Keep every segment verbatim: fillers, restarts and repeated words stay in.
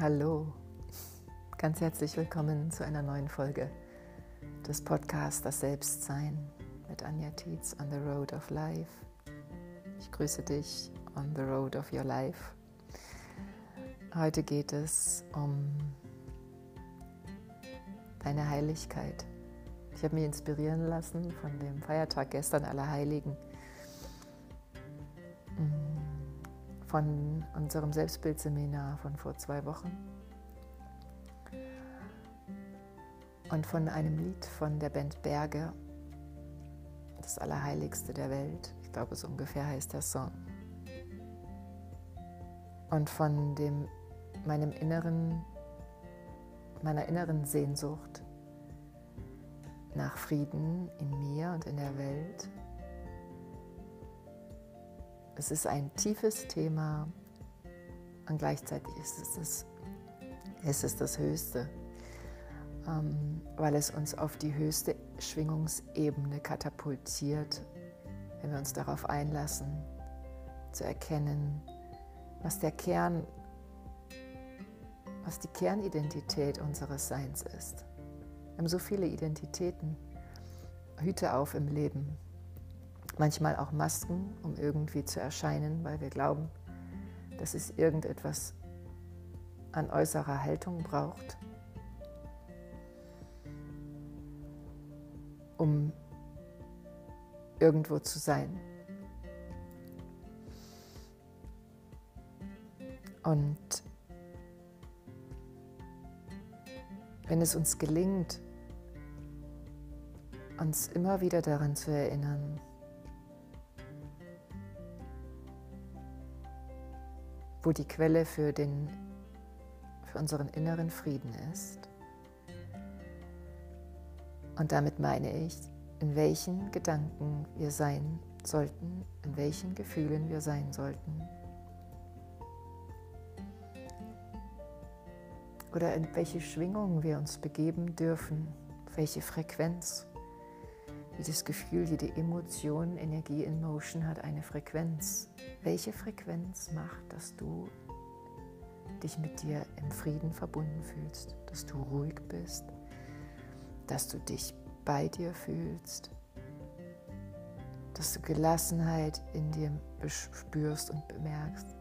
Hallo, ganz herzlich willkommen zu einer neuen Folge des Podcasts Das Selbstsein mit Anja Tietz on the Road of Life. Ich grüße dich on the Road of Your Life. Heute geht es um deine Heiligkeit. Ich habe mich inspirieren lassen von dem Feiertag gestern Allerheiligen, von unserem Selbstbildseminar von vor zwei Wochen und von einem Lied von der Band Berge, das Allerheiligste der Welt. Ich glaube, so ungefähr heißt der Song. Und von dem, meinem inneren, meiner inneren Sehnsucht nach Frieden in mir und in der Welt. Es ist ein tiefes Thema und gleichzeitig ist es das, ist es das Höchste, ähm, weil es uns auf die höchste Schwingungsebene katapultiert, wenn wir uns darauf einlassen, zu erkennen, was der Kern, was die Kernidentität unseres Seins ist. Wir haben so viele Identitäten, Hüte auf im Leben. Manchmal auch Masken, um irgendwie zu erscheinen, weil wir glauben, dass es irgendetwas an äußerer Haltung braucht, um irgendwo zu sein. Und wenn es uns gelingt, uns immer wieder daran zu erinnern, wo die Quelle für, den, für unseren inneren Frieden ist. Und damit meine ich, in welchen Gedanken wir sein sollten, in welchen Gefühlen wir sein sollten. Oder in welche Schwingungen wir uns begeben dürfen, welche Frequenz. Jedes Gefühl, jede Emotion, Energie in Motion hat eine Frequenz. Welche Frequenz macht, dass du dich mit dir im Frieden verbunden fühlst, dass du ruhig bist, dass du dich bei dir fühlst, dass du Gelassenheit in dir spürst und bemerkst,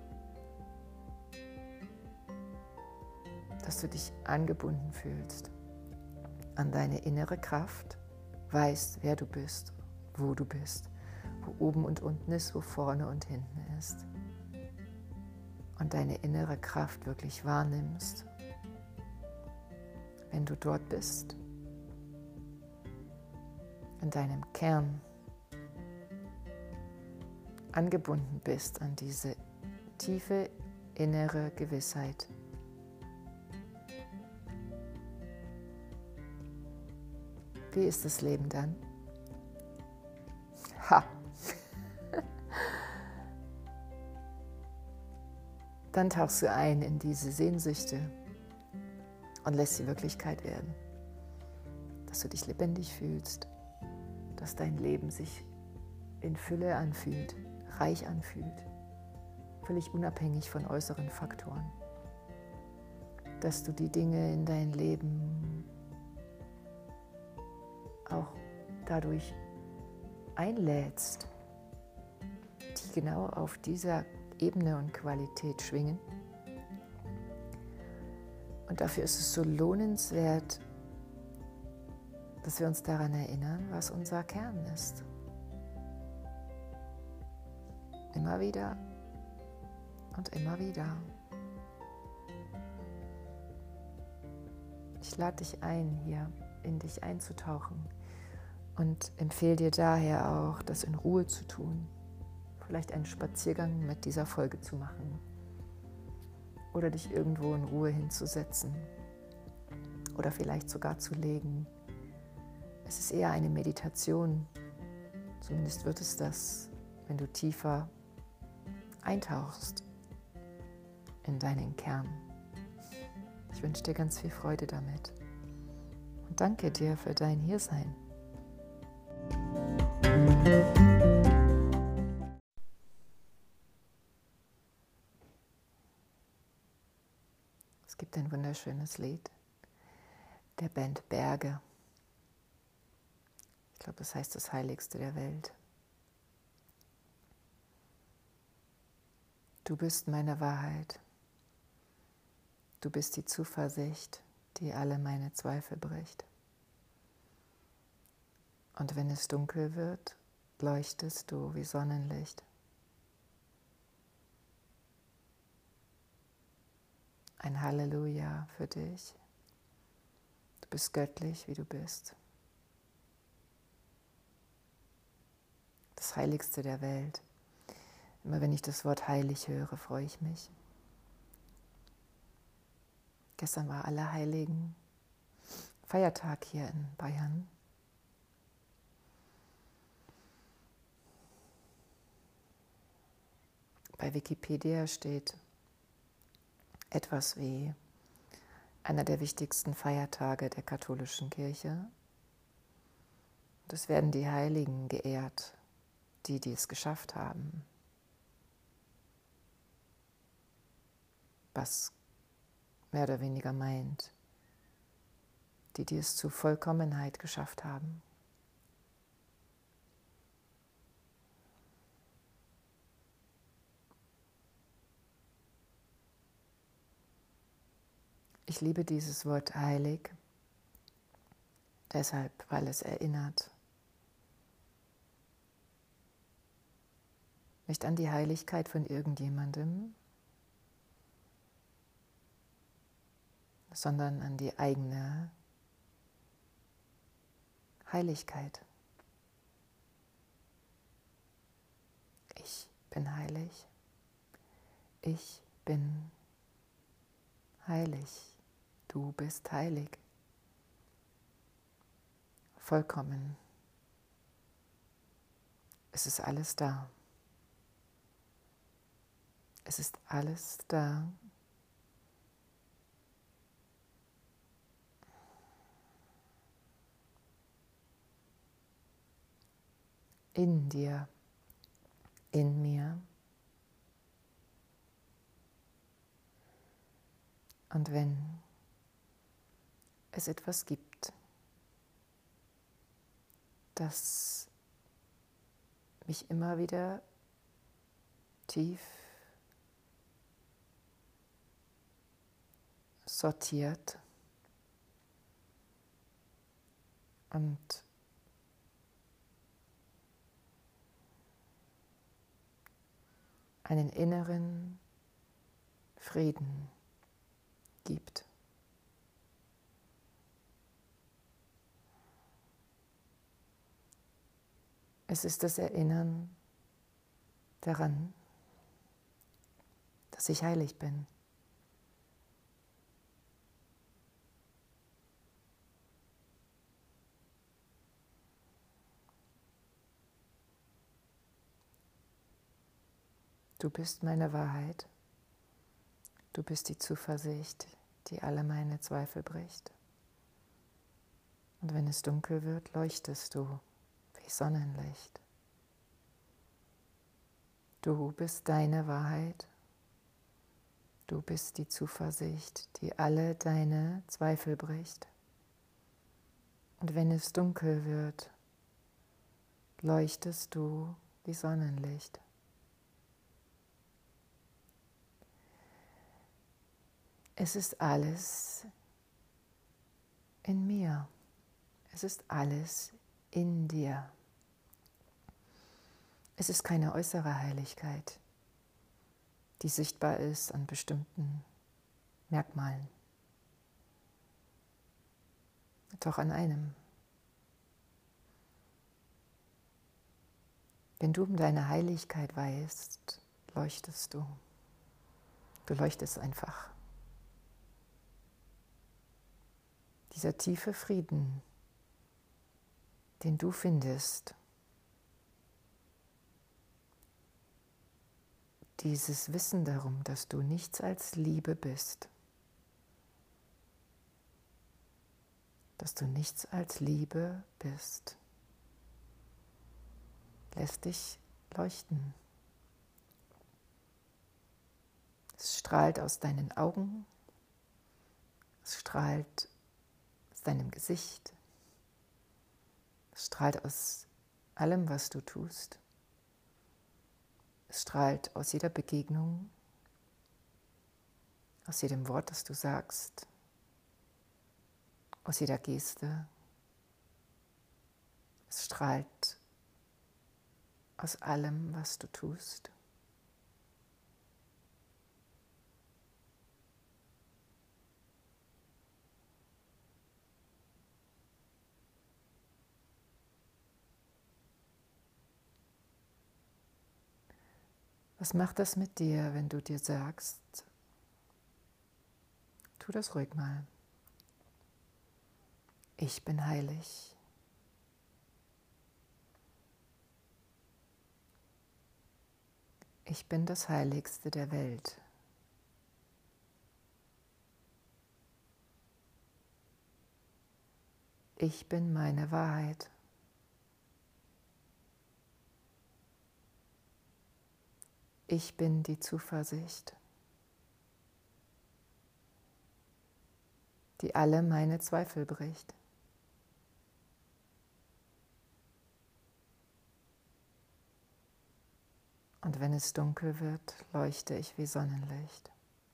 dass du dich angebunden fühlst an deine innere Kraft, weißt, wer du bist, wo du bist, wo oben und unten ist, wo vorne und hinten ist. Und deine innere Kraft wirklich wahrnimmst, wenn du dort bist, in deinem Kern, angebunden bist an diese tiefe innere Gewissheit. Wie ist das Leben dann? Ha! Dann tauchst du ein in diese Sehnsüchte und lässt sie Wirklichkeit werden. Dass du dich lebendig fühlst, dass dein Leben sich in Fülle anfühlt, reich anfühlt, völlig unabhängig von äußeren Faktoren. Dass du die Dinge in dein Leben auch dadurch einlädst, die genau auf dieser Ebene und Qualität schwingen. Und dafür ist es so lohnenswert, dass wir uns daran erinnern, was unser Kern ist. Immer wieder und immer wieder. Ich lade dich ein, hier in dich einzutauchen und empfehle dir daher auch, das in Ruhe zu tun. Vielleicht einen Spaziergang mit dieser Folge zu machen oder dich irgendwo in Ruhe hinzusetzen oder vielleicht sogar zu legen. Es ist eher eine Meditation, zumindest wird es das, wenn du tiefer eintauchst in deinen Kern. Ich wünsche dir ganz viel Freude damit und danke dir für dein Hiersein. Es gibt ein wunderschönes Lied der Band Berge. Ich glaube, das heißt das Heiligste der Welt. Du bist meine Wahrheit. Du bist die Zuversicht, die alle meine Zweifel bricht. Und wenn es dunkel wird, leuchtest du wie Sonnenlicht. Ein Halleluja für dich. Du bist göttlich, wie du bist. Das Heiligste der Welt. Immer wenn ich das Wort heilig höre, freue ich mich. Gestern war Allerheiligen Feiertag hier in Bayern. Bei Wikipedia steht etwas wie einer der wichtigsten Feiertage der katholischen Kirche. Und es werden die Heiligen geehrt, die, die es geschafft haben. Was mehr oder weniger meint, die, die es zu Vollkommenheit geschafft haben. Ich liebe dieses Wort heilig, deshalb, weil es erinnert. Nicht an die Heiligkeit von irgendjemandem, sondern an die eigene Heiligkeit. Ich bin heilig. Ich bin heilig. Du bist heilig. Vollkommen. Es ist alles da. Es ist alles da. In dir, in mir. Und wenn es etwas gibt, das mich immer wieder tief sortiert und einen inneren Frieden gibt. Es ist das Erinnern daran, dass ich heilig bin. Du bist meine Wahrheit. Du bist die Zuversicht, die alle meine Zweifel bricht. Und wenn es dunkel wird, leuchtest du wie Sonnenlicht. Du bist deine Wahrheit. Du bist die Zuversicht, die alle deine Zweifel bricht. Und wenn es dunkel wird, leuchtest du wie Sonnenlicht. Es ist alles in mir. Es ist alles in dir. Es ist keine äußere Heiligkeit, die sichtbar ist an bestimmten Merkmalen. Doch an einem. Wenn du um deine Heiligkeit weißt, leuchtest du. Du leuchtest einfach. Dieser tiefe Frieden, den du findest, dieses Wissen darum, dass du nichts als Liebe bist, dass du nichts als Liebe bist, lässt dich leuchten. Es strahlt aus deinen Augen, Es strahlt aus deinem Gesicht. Es strahlt aus allem, was du tust. Es strahlt aus jeder Begegnung, aus jedem Wort, das du sagst, aus jeder Geste. Es strahlt aus allem, was du tust. Was macht das mit dir, wenn du dir sagst, tu das ruhig mal, ich bin heilig. Ich bin das Heiligste der Welt. Ich bin meine Wahrheit. Ich bin die Zuversicht, die alle meine Zweifel bricht. Und wenn es dunkel wird, leuchte ich wie Sonnenlicht.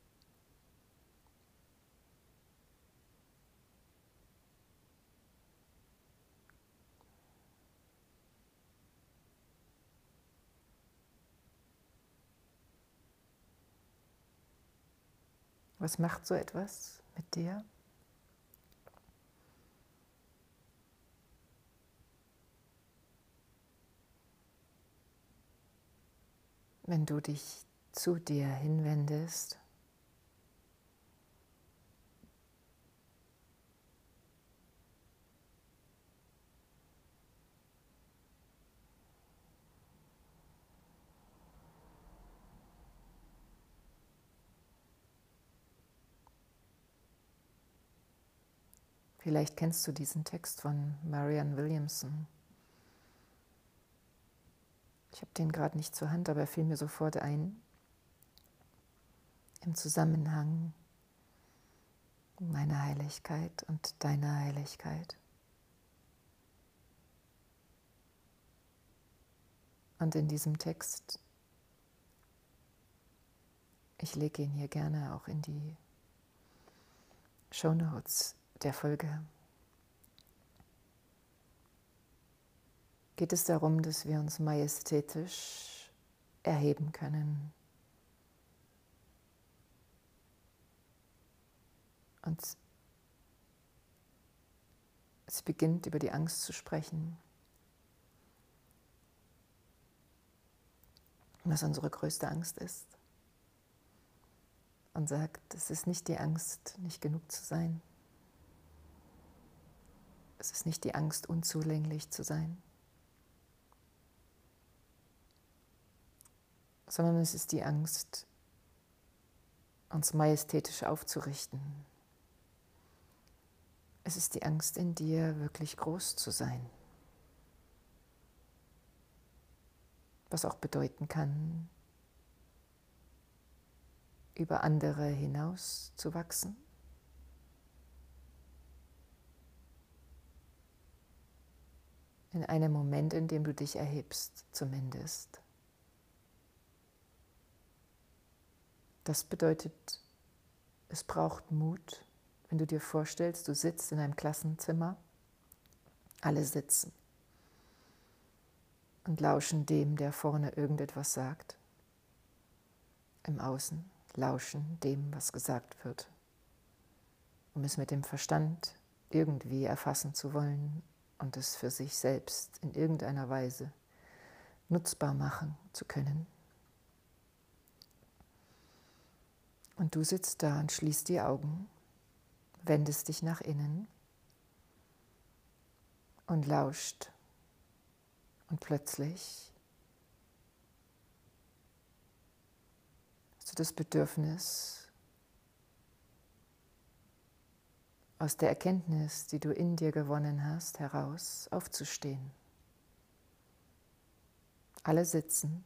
Was macht so etwas mit dir? Wenn du dich zu dir hinwendest, vielleicht kennst du diesen Text von Marianne Williamson. Ich habe den gerade nicht zur Hand, aber er fiel mir sofort ein. Im Zusammenhang meiner Heiligkeit und deiner Heiligkeit. Und in diesem Text, ich lege ihn hier gerne auch in die Shownotes der Folge, geht es darum, dass wir uns majestätisch erheben können. Und sie beginnt über die Angst zu sprechen, was unsere größte Angst ist. Und sagt, es ist nicht die Angst, nicht genug zu sein. Es ist nicht die Angst, unzulänglich zu sein. Sondern es ist die Angst, uns majestätisch aufzurichten. Es ist die Angst in dir, wirklich groß zu sein. Was auch bedeuten kann, über andere hinaus zu wachsen. In einem Moment, in dem du dich erhebst, zumindest. Das bedeutet, es braucht Mut, wenn du dir vorstellst, du sitzt in einem Klassenzimmer, alle sitzen und lauschen dem, der vorne irgendetwas sagt. Im Außen lauschen dem, was gesagt wird, um es mit dem Verstand irgendwie erfassen zu wollen und es für sich selbst in irgendeiner Weise nutzbar machen zu können. Und du sitzt da und schließt die Augen, wendest dich nach innen und lauscht. Und plötzlich hast du das Bedürfnis, aus der Erkenntnis, die du in dir gewonnen hast, heraus aufzustehen. Alle sitzen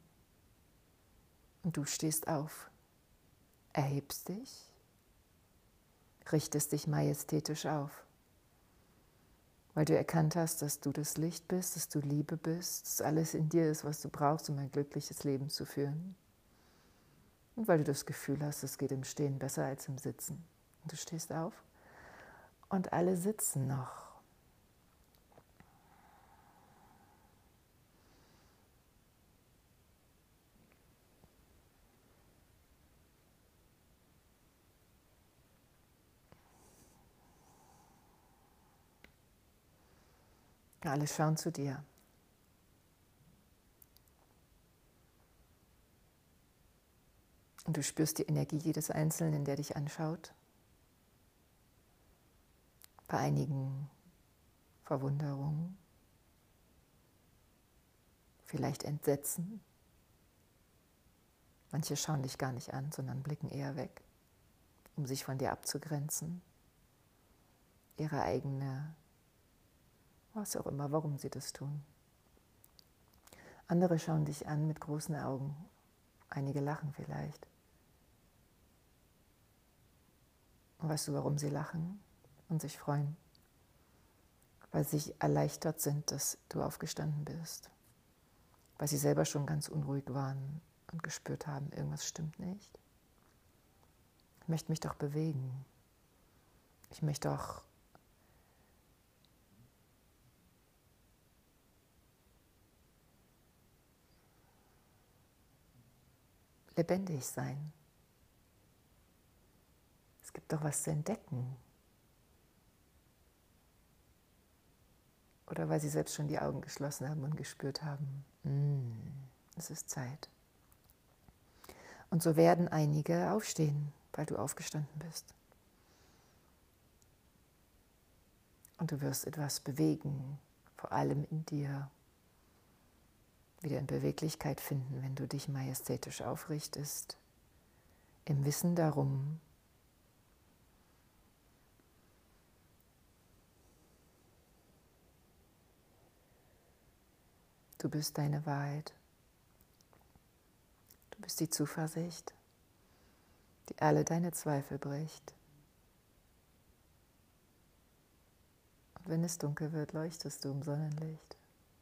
und du stehst auf, erhebst dich, richtest dich majestätisch auf, weil du erkannt hast, dass du das Licht bist, dass du Liebe bist, dass alles in dir ist, was du brauchst, um ein glückliches Leben zu führen. Und weil du das Gefühl hast, es geht im Stehen besser als im Sitzen. Und du stehst auf und alle sitzen noch. Alle schauen zu dir. Und du spürst die Energie jedes Einzelnen, der dich anschaut. Bei einigen Verwunderung, vielleicht Entsetzen. Manche schauen dich gar nicht an, sondern blicken eher weg, um sich von dir abzugrenzen. Ihre eigene, was auch immer, warum sie das tun. Andere schauen dich an mit großen Augen. Einige lachen vielleicht. Und weißt du, warum sie lachen und sich freuen? Weil sie erleichtert sind, dass du aufgestanden bist. Weil sie selber schon ganz unruhig waren und gespürt haben, irgendwas stimmt nicht. Ich möchte mich doch bewegen. Ich möchte doch lebendig sein. Es gibt doch was zu entdecken. Oder weil sie selbst schon die Augen geschlossen haben und gespürt haben, mm, es ist Zeit. Und so werden einige aufstehen, weil du aufgestanden bist. Und du wirst etwas bewegen, vor allem in dir. Wieder in Beweglichkeit finden, wenn du dich majestätisch aufrichtest, im Wissen darum, du bist deine Wahrheit. Du bist die Zuversicht, die alle deine Zweifel bricht. Und wenn es dunkel wird, leuchtest du im Sonnenlicht.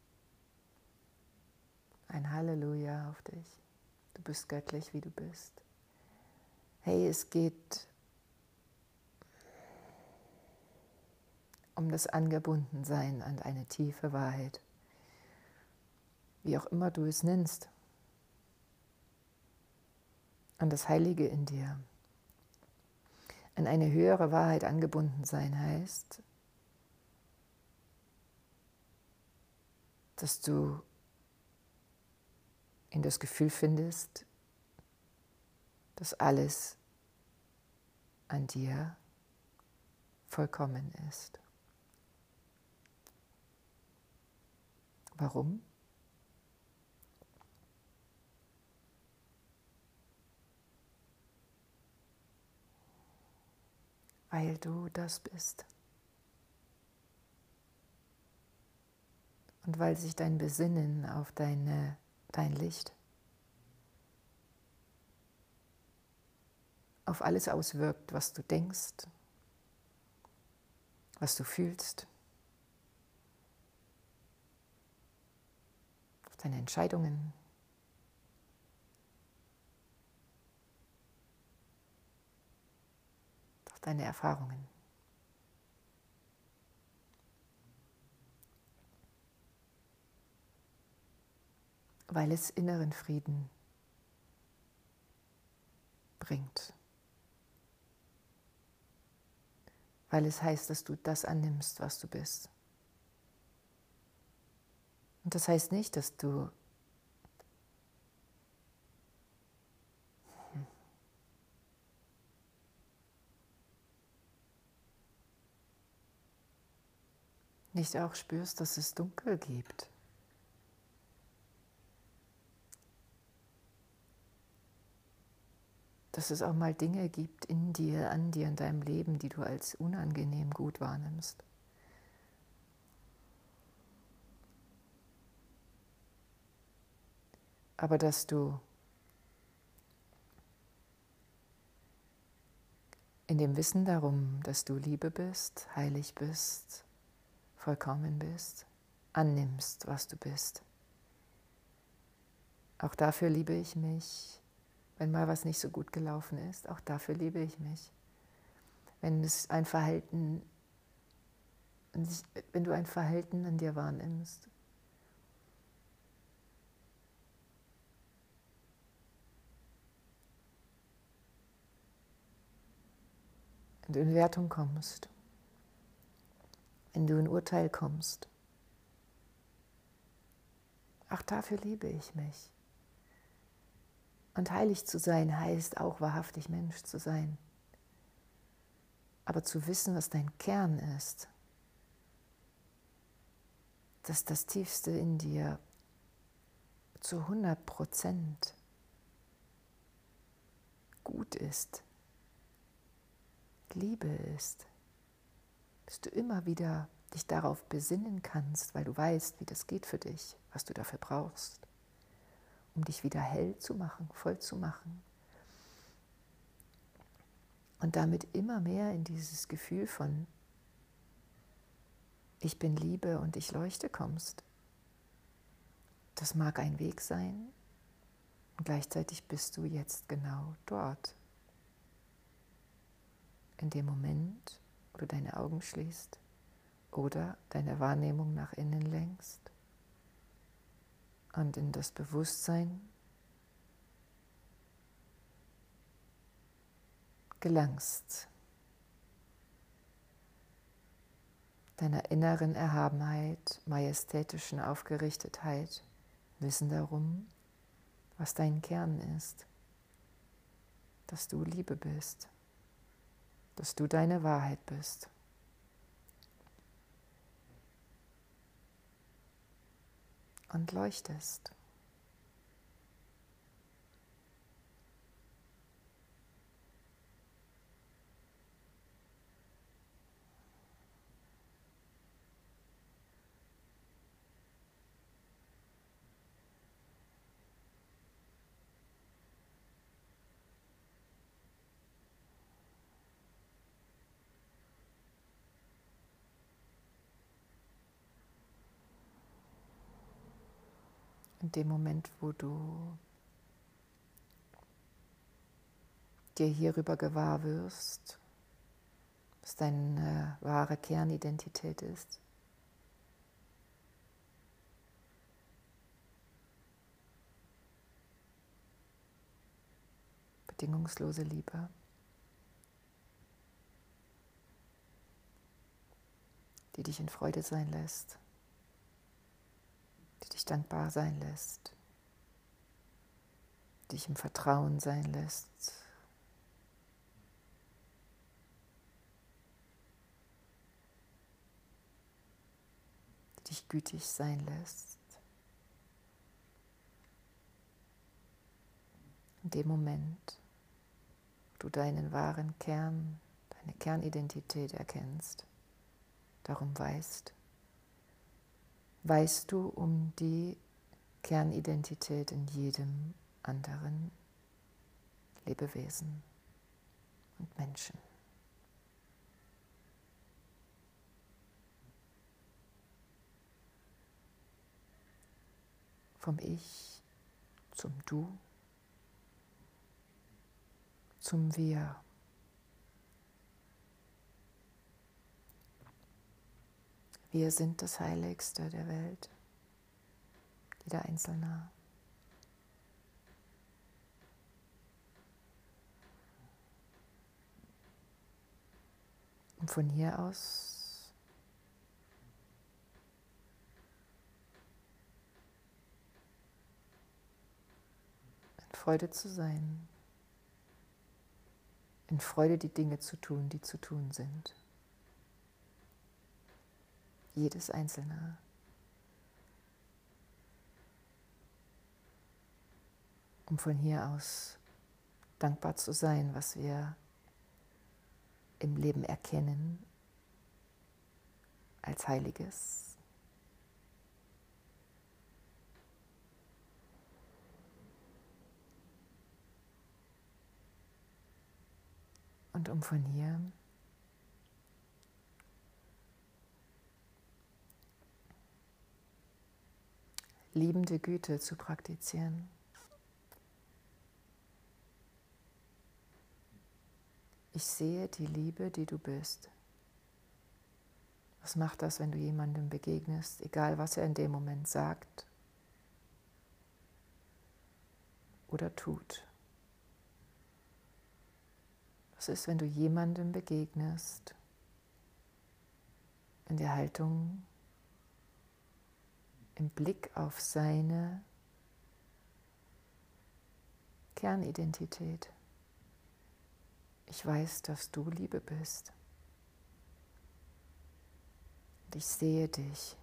Ein Halleluja auf dich. Du bist göttlich, wie du bist. Hey, es geht um das Angebundensein an eine tiefe Wahrheit. Wie auch immer du es nennst. An das Heilige in dir. An eine höhere Wahrheit angebunden sein heißt, dass du in das Gefühl findest, dass alles an dir vollkommen ist. Warum? Weil du das bist. Und weil sich dein Besinnen auf deine, dein Licht, auf alles auswirkt, was du denkst, was du fühlst, auf deine Entscheidungen, auf deine Erfahrungen. Weil es inneren Frieden bringt. Weil es heißt, dass du das annimmst, was du bist. Und das heißt nicht, dass du nicht auch spürst, dass es dunkel gibt. Dass es auch mal Dinge gibt in dir, an dir, in deinem Leben, die du als unangenehm gut wahrnimmst. Aber dass du in dem Wissen darum, dass du Liebe bist, heilig bist, vollkommen bist, annimmst, was du bist. Auch dafür liebe ich mich, wenn mal was nicht so gut gelaufen ist, auch dafür liebe ich mich. Wenn es ein Verhalten, wenn du ein Verhalten an dir wahrnimmst, wenn du in Wertung kommst, wenn du in Urteil kommst, auch dafür liebe ich mich. Und heilig zu sein heißt auch wahrhaftig Mensch zu sein. Aber zu wissen, was dein Kern ist, dass das Tiefste in dir zu hundert Prozent gut ist, Liebe ist, dass du immer wieder dich darauf besinnen kannst, weil du weißt, wie das geht für dich, was du dafür brauchst, um dich wieder hell zu machen, voll zu machen. Und damit immer mehr in dieses Gefühl von ich bin Liebe und ich leuchte kommst. Das mag ein Weg sein und gleichzeitig bist du jetzt genau dort. In dem Moment, wo du deine Augen schließt oder deine Wahrnehmung nach innen lenkst und in das Bewusstsein gelangst, deiner inneren Erhabenheit, majestätischen Aufgerichtetheit, Wissen darum, was dein Kern ist, dass du Liebe bist, dass du deine Wahrheit bist. Und leuchtest. In dem Moment, wo du dir hierüber gewahr wirst, was deine wahre Kernidentität ist, bedingungslose Liebe, die dich in Freude sein lässt, die dich dankbar sein lässt, die dich im Vertrauen sein lässt, die dich gütig sein lässt. In dem Moment, wo du deinen wahren Kern, deine Kernidentität erkennst, darum weißt, weißt du um die Kernidentität in jedem anderen Lebewesen und Menschen. Vom Ich zum Du, zum Wir. Wir sind das Heiligste der Welt, jeder Einzelne. Und von hier aus in Freude zu sein, in Freude die Dinge zu tun, die zu tun sind. Jedes Einzelne. Um von hier aus dankbar zu sein, was wir im Leben erkennen als Heiliges. und um von hier liebende Güte zu praktizieren. Ich sehe die Liebe, die du bist. Was macht das, wenn du jemandem begegnest, egal was er in dem Moment sagt oder tut? Was ist, wenn du jemandem begegnest in der Haltung, im Blick auf seine Kernidentität? Ich weiß, dass du Liebe bist. Und ich sehe dich.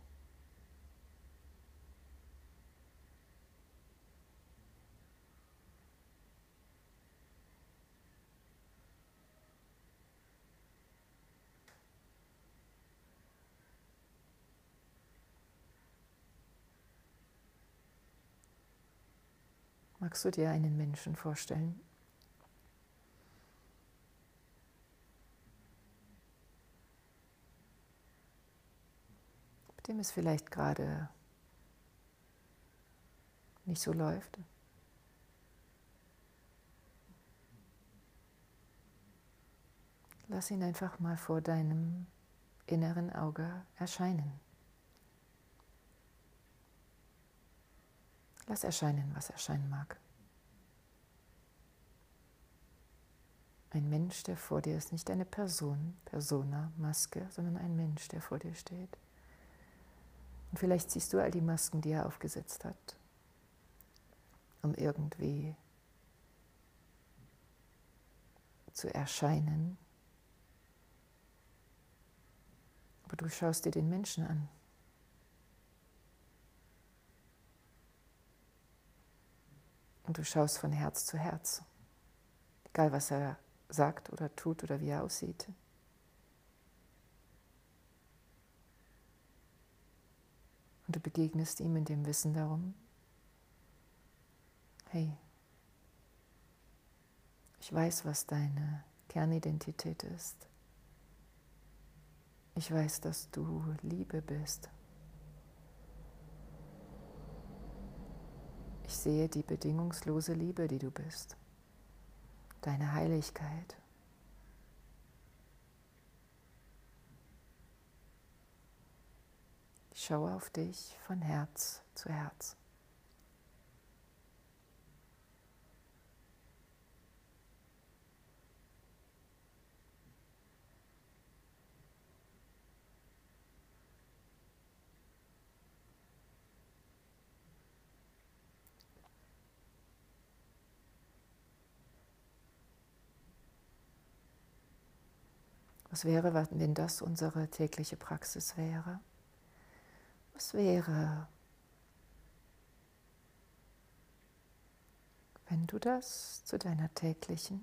Magst du dir einen Menschen vorstellen, mit dem es vielleicht gerade nicht so läuft? Lass ihn einfach mal vor deinem inneren Auge erscheinen. Lass erscheinen, was erscheinen mag. Ein Mensch, der vor dir ist, nicht eine Person, Persona, Maske, sondern ein Mensch, der vor dir steht. Und vielleicht siehst du all die Masken, die er aufgesetzt hat, um irgendwie zu erscheinen. Aber du schaust dir den Menschen an. Und du schaust von Herz zu Herz, egal was er sagt oder tut oder wie er aussieht. Und du begegnest ihm in dem Wissen darum, hey, ich weiß, was deine Kernidentität ist. Ich weiß, dass du Liebe bist. Ich sehe die bedingungslose Liebe, die du bist, deine Heiligkeit. Ich schaue auf dich von Herz zu Herz. Was wäre, wenn das unsere tägliche Praxis wäre? Was wäre, wenn du das zu deiner täglichen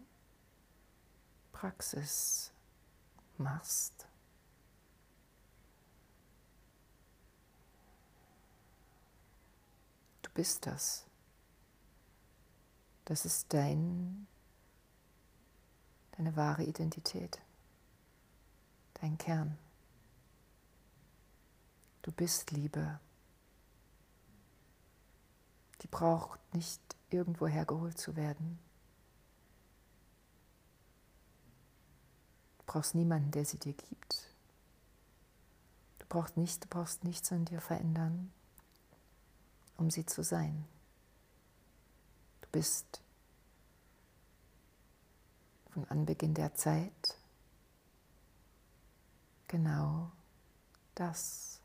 Praxis machst? Du bist das. Das ist dein, deine wahre Identität. Dein Kern. Du bist Liebe. Die braucht nicht irgendwo hergeholt zu werden. Du brauchst niemanden, der sie dir gibt. Du brauchst, nicht, du brauchst nichts an dir verändern, um sie zu sein. Du bist von Anbeginn der Zeit genau das.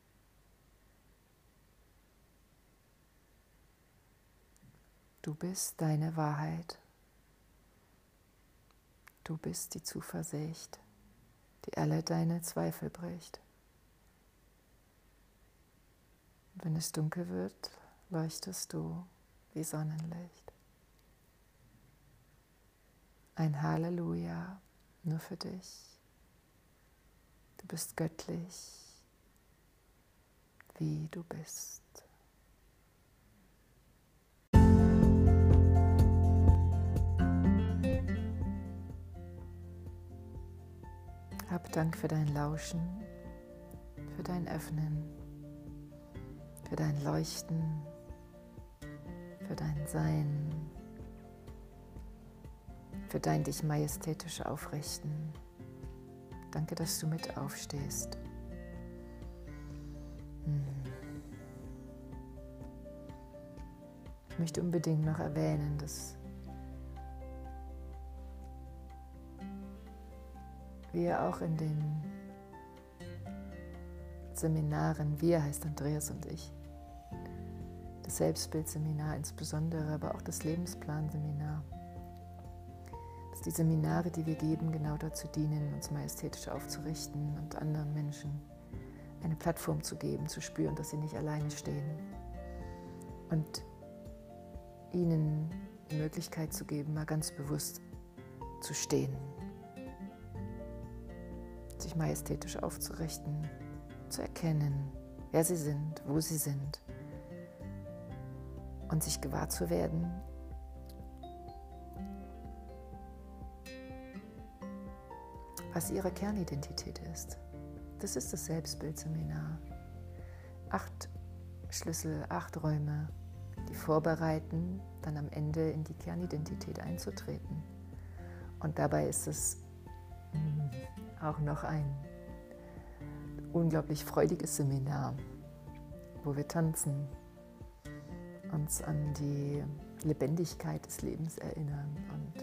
Du bist deine Wahrheit. Du bist die Zuversicht, die alle deine Zweifel bricht. Und wenn es dunkel wird, leuchtest du wie Sonnenlicht. Ein Halleluja nur für dich. Du bist göttlich, wie du bist. Hab Dank für dein Lauschen, für dein Öffnen, für dein Leuchten, für dein Sein, für dein dich majestätisch Aufrichten. Danke, dass du mit aufstehst. Ich möchte unbedingt noch erwähnen, dass wir auch in den Seminaren, wir heißt Andreas und ich, das Selbstbildseminar insbesondere, aber auch das Lebensplanseminar, dass die Seminare, die wir geben, genau dazu dienen, uns majestätisch aufzurichten und anderen Menschen eine Plattform zu geben, zu spüren, dass sie nicht alleine stehen und ihnen die Möglichkeit zu geben, mal ganz bewusst zu stehen, sich majestätisch aufzurichten, zu erkennen, wer sie sind, wo sie sind und sich gewahr zu werden, was ihre Kernidentität ist. Das ist das Selbstbildseminar. Acht Schlüssel, acht Räume, die vorbereiten, dann am Ende in die Kernidentität einzutreten. Und dabei ist es mh, auch noch ein unglaublich freudiges Seminar, wo wir tanzen, uns an die Lebendigkeit des Lebens erinnern und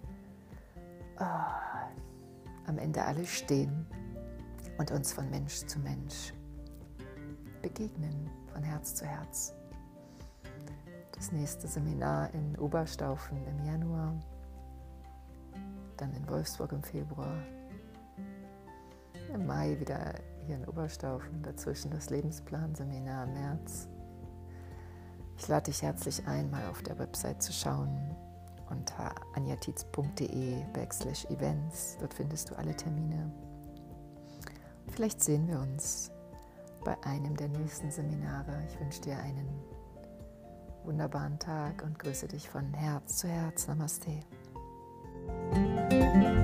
oh, am Ende alle stehen und uns von Mensch zu Mensch begegnen, von Herz zu Herz. Das nächste Seminar in Oberstaufen im Januar, dann in Wolfsburg im Februar, im Mai wieder hier in Oberstaufen, dazwischen das Lebensplanseminar im März. Ich lade dich herzlich ein, mal auf der Website zu schauen, unter anjatitz.de backslash events. Dort findest du alle Termine. Vielleicht sehen wir uns bei einem der nächsten Seminare. Ich wünsche dir einen wunderbaren Tag und grüße dich von Herz zu Herz. Namaste.